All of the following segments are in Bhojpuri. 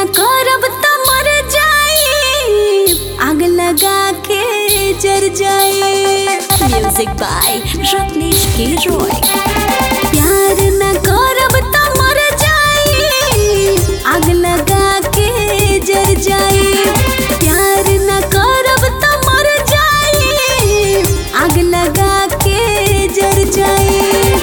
करब त मर जाई, आग लगा के जर जाई। म्यूजिक बाय रत्नेश के रॉय। प्यार न करब त मर जाई, आग लगा के जर जाई। प्यार न करब त मर जाई, आग लगा के जर जाई।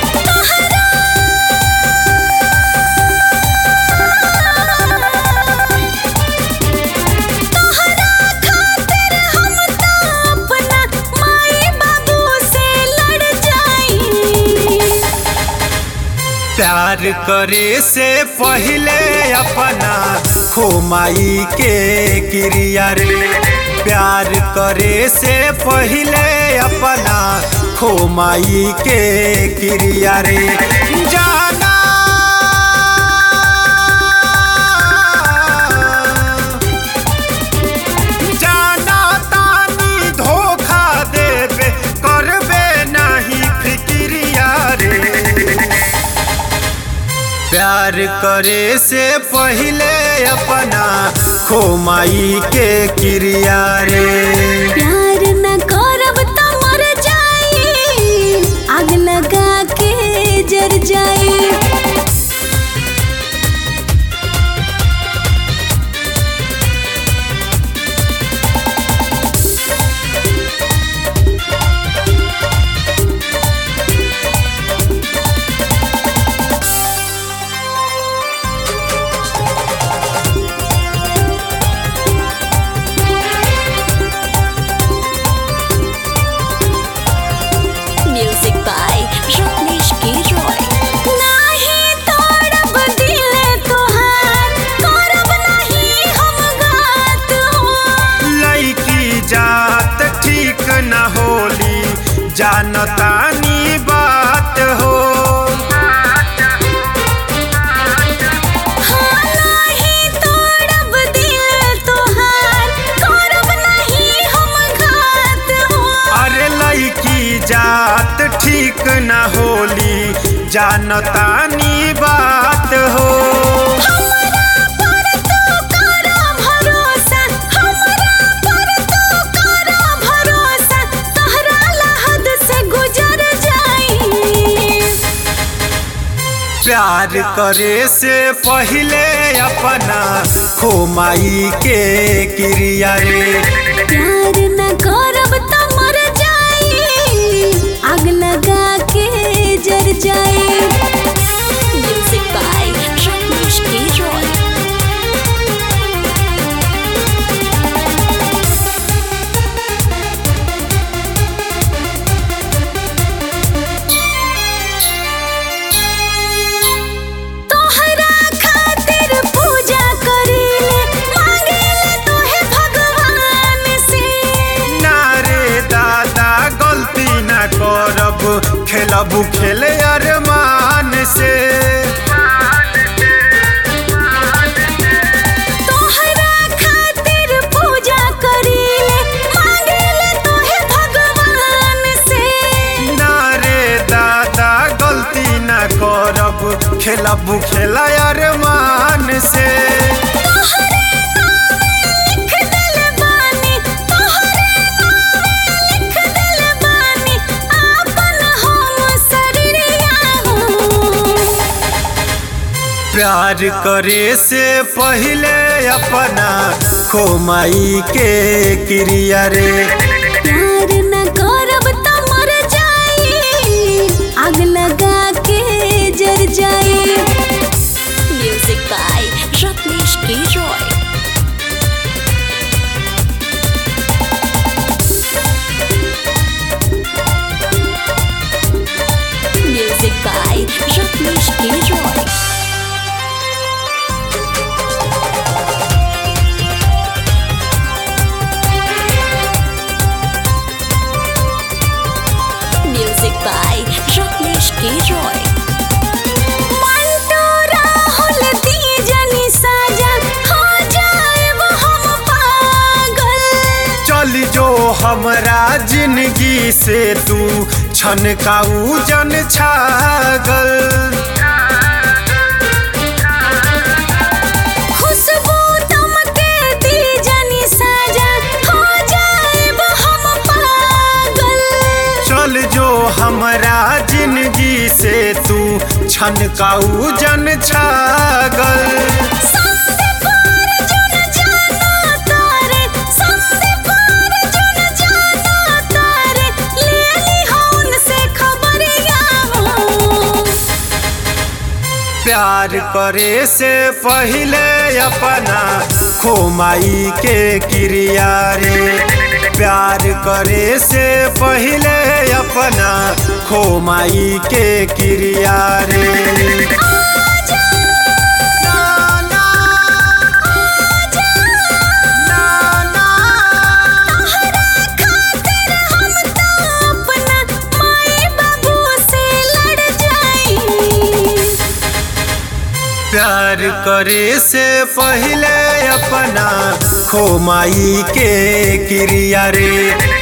प्यार करे से पहले अपना खोमाई के क्रिया रे। प्यार करे से पहले अपना खोमाई के क्रिया रे। जाना जाना तानी धोखा देबे करबे नहीं फिक्रिया रे। प्यार करे से पहले अपना खोमाई के क्रिया रे। प्यार न करब त मर जाई, आग लगा के जर जाई। म्यूजिक बाय रत्नेश के रॉय। नाही तोड़ब दिल तोहार, करब नहीं हम घात हो। लड़की जात ठीक न होली, जानतानी बात हो। हाँ नाही तोड़ब दिल तोहार, करब नहीं हम घात हो। अरे लड़की जात ठीक न होली, जानतानी बात हो। हमरा पर तू करा भरोसा, हमरा पर तू करा भरोसा, तहरा लहद से गुजर जाई। प्यार करे से पहले अपना खोमाई के क्रिया रे। प्यार न करब त मर जाई, आग लगा के जर जाई। म्यूजिक बाय रत्नेश के रॉय। तोहरा खातिर पूजा करीले, मांगेले तोहे भगवान से। ना रे दादा गलती न करब, खेलब खेले अरमान से। तोहरा खातिर पूजा करीले, मांगेले तोहे भगवान से। ना रे दादा गलती न करब, खेलब खेला अरमान से। तोहरे नामे लिख दिल बानी, तोहरे नामे लिख दिल बानी, आपन हम शरीरिया हो। प्यार करे से पहले अपना खोमाई के क्रिया रे। प्यार न करब त मर जाई, आग लगा के जर जाई। म्यूजिक बाय रत्नेश के रॉय। म्यूजिक बाय रत्नेश के रॉय। म्यूजिक बाय रत्नेश के रॉय। मंटू राहुल दीजनी साजा, हो जाएब हम पागल। चल जो हमरा जिंदगी से तू छनकाऊ जन छागल। खुशबू छनकाऊ जन छागल। प्यार करे से पहले अपना खोमाई के क्रिया रे, प्यार करे से पहले अपना खोमाई के क्रिया रे। प्यार करे से पहले अपना खोमाई के क्रिया रे,